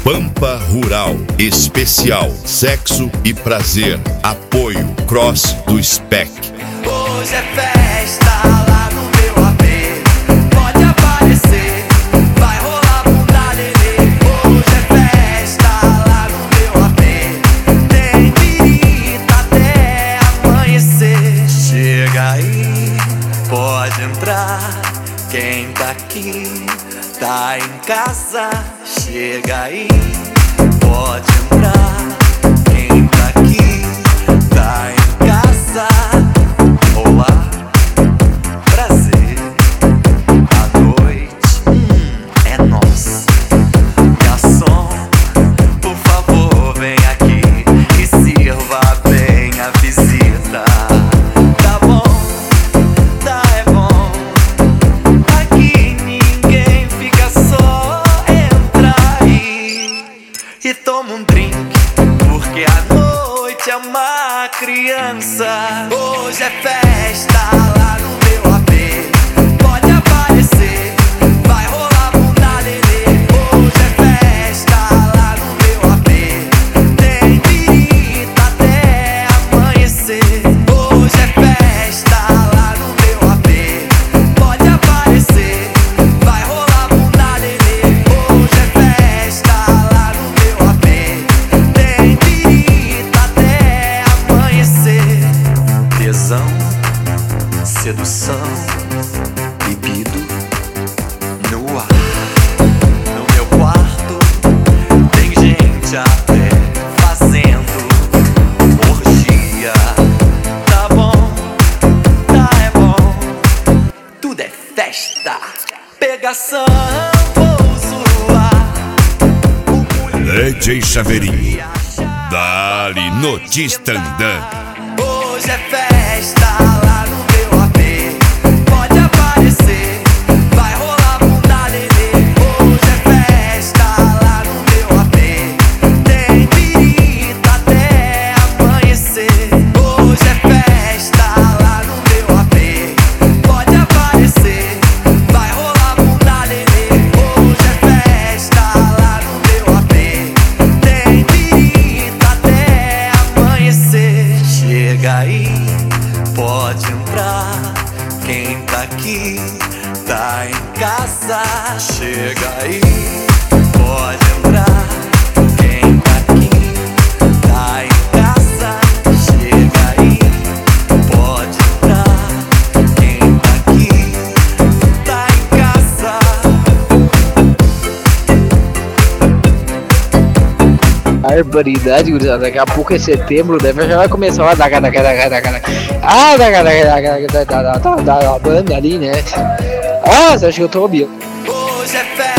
Pampa Rural, especial, sexo e prazer. Apoio Cross do SPEC. Hoje é festa lá no meu AP. Pode aparecer, vai rolar bunda lelê. Hoje é festa lá no meu AP. Tem birita até amanhecer. Chega aí, pode entrar. Quem tá aqui tá em casa. Chega aí, pode entrar. Quem tá aqui tá em casa. Olá, prazer. A noite é nossa. Garçom, por favor, vem aqui e sirva bem a visita. Tá bom, tá é bom. Aqui ninguém fica só. Entra aí e toma um drink, porque a noite é uma criança. Hoje é festa lá no meu AP. Pode aparecer, vai rolar bunda lelê. Hoje é festa lá no meu AP. Tem birita até amanhecer. Hoje é festa lá no meu AP. Pode aparecer, vai rolar bunda lelê. Hoje é festa lá no meu AP. Tem birita até amanhecer. Tesão, sedução, libido no ar. No meu quarto tem gente até fazendo orgia. Tá bom, tá é bom. Tudo é festa, pegação, vou zoar. DJ Chaveirinho, dali no Tistandã. Hoje é festa lá no meu AP. Pode aparecer, vai rolar bunda lelê. Hoje é festa lá no meu AP. Tem birita até amanhecer. Hoje é festa lá no meu AP. Pode aparecer, vai rolar bunda lelê. Hoje é festa lá no meu AP. Tem birita até amanhecer. Chega aí, pode entrar. Quem tá aqui tá em casa. Chega aí, pode entrar. Quem tá aqui tá em casa. Chega aí, pode entrar. Quem tá aqui tá em casa. Barbaridade, gurizada. Daqui a pouco é setembro, já vai começar a da banda ali, né? Ah, você acha que eu tô ouvindo? Hoje é festa.